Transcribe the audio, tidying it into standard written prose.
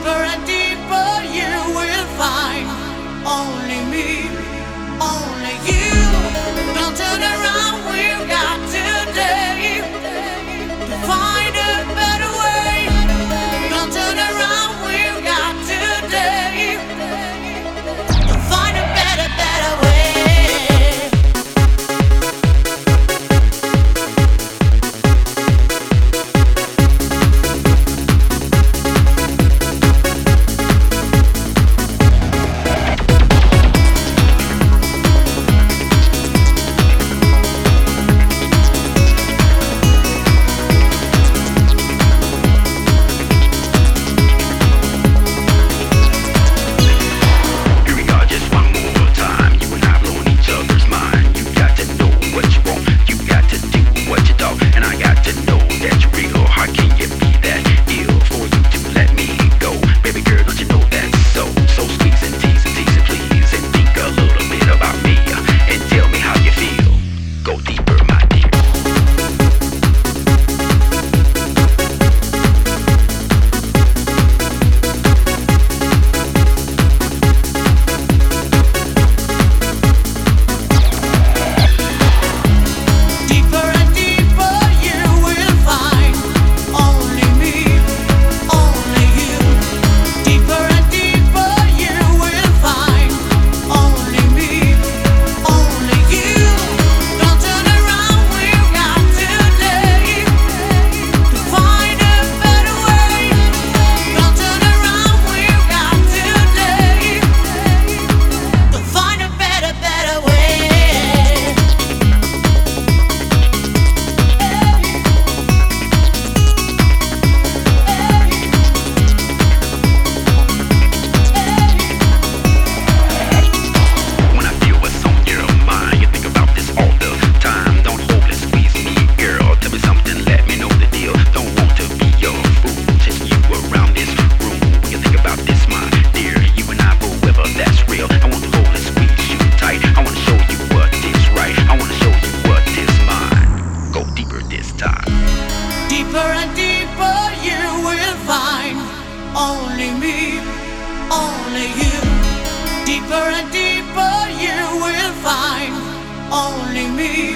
Deeper and deeper you will find only me, only you. Don't turn around, we've got today to find a better way. Don't turn around, we've got today to find a better way. Deeper and deeper you will find only me, only you. Deeper and deeper you will find only me.